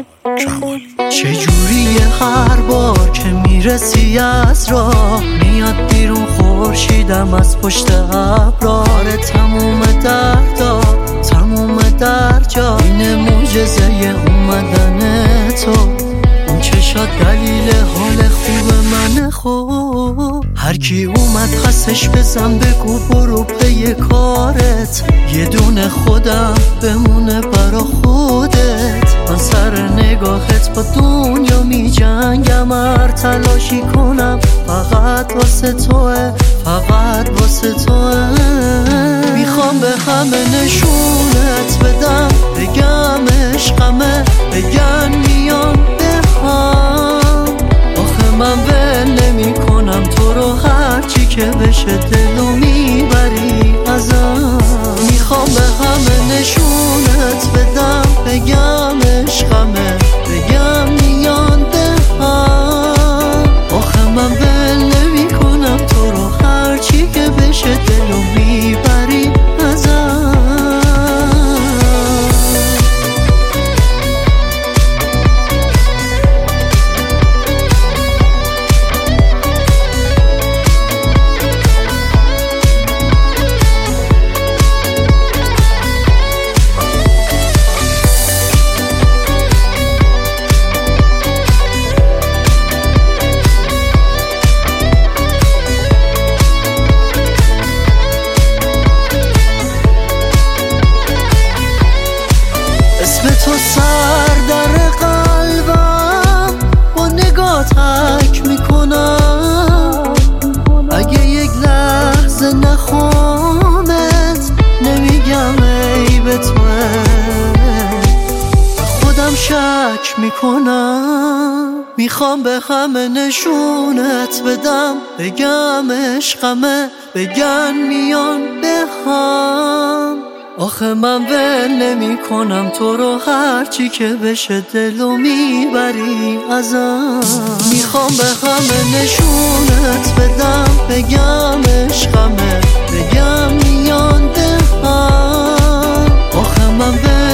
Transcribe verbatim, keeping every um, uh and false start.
چجوریه هر بار که میرسی از راه میاد بیرون خورشیدم از پشت ابرار، تموم دردا تموم درجا اینه معجزه اومدن تو، اون چشات دلیل حال خوب من خوب. هر کی اومد خستش بزن بگو برو پی کارت، یه دونه خودم بمونه برا خودت. من سر نگاهت با دنیا می جنگم، هر تلاشی کنم فقط واسه توه فقط واسه توه. میخوام به همه نشونت بدم بگم عشقمه، بگن میان به هم. آخه من ول نمی کنم تو رو، هرچی که بشه دلو میبری ازم. میخوام به همه نشونت بدم بگم عشقمه، بگم میان به هم. آخه من ول نمی کنم تو رو، هرچی که بشه دلو میبری ازم. اسم تو سر در قلبم با نگاه تک میکنم. اگه یک لحظه نخوامت نمیگم ای به توه، خودم شک میکنم. میخوام به همه نشونت بدم بگم عشقمه، بگن میان به هم. آخه من ول نمی کنم تو رو، هرچی که بشه دلو میبری ازم. میخوام به همه نشونت بدم بگم عشقمه، بگم میان به هم. آخه من ول